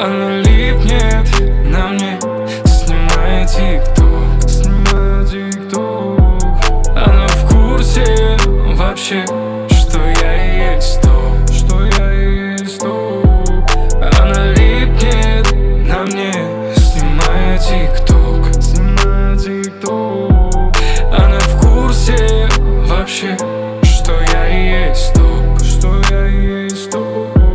Она липнет на мне, снимая тик-ток, снимая тик-ток. Она в курсе вообще, что я и есть то, что я и есть то. Она липнет на мне, снимая тик-ток, снимая тик-ток. Она в курсе вообще, что я и есть топ, что я и есть топ.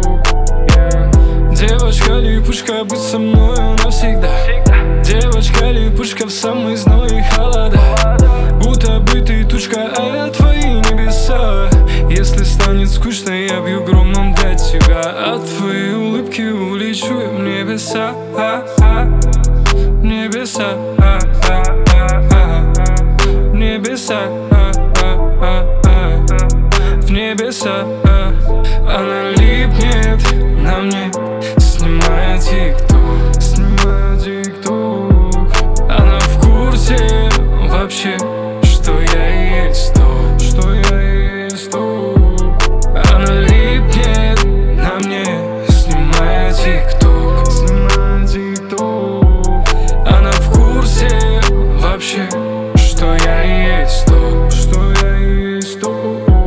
Девочка-липушка, будь со мною навсегда. Девочка-липушка в самый зной и холода. Будто бы ты тучка, а я твои небеса. Если станет скучно, я бью громом для тебя. От твоей улыбки улечу я в небеса, в небеса, в небеса, в небеса. Она липнет на мне, снимая тик-ток, снимая тик-ток. Она в курсе вообще, что я и есть то, что я и есть то. Она липнет на мне, снимая тик-ток, снимая тик-ток. Она в курсе вообще, что я и есть то, что я и есть то.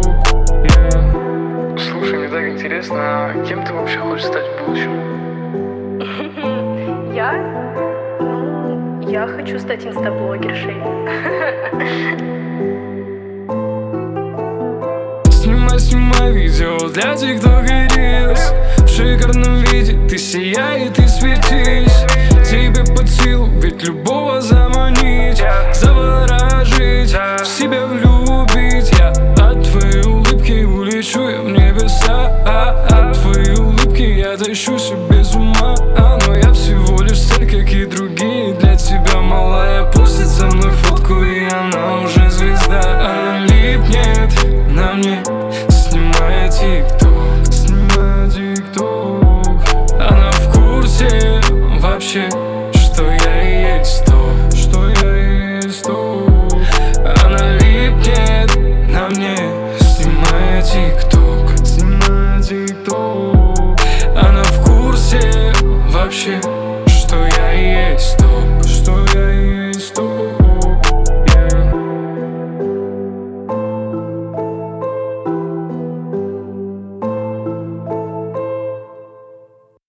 Слушай, мне так интересно, а кем ты вообще хочешь стать в будущем? Я хочу стать инстаблогершей. Снимай видео для TikTok и Reels. В шикарном виде ты сияй и ты светись. Тебе под силу ведь любого заманить, заворожить, в себя влюбить. Я от твоей улыбки улечу я в небеса, от твоей улыбки я тащу себе с ума. Но я всего лишь цель, как и другие. Для тебя, малая, пустит со мной фотку, и она уже звезда. Она липнет на мне, снимая тик-ток, снимая тик-ток. Она в курсе вообще, что я и есть то,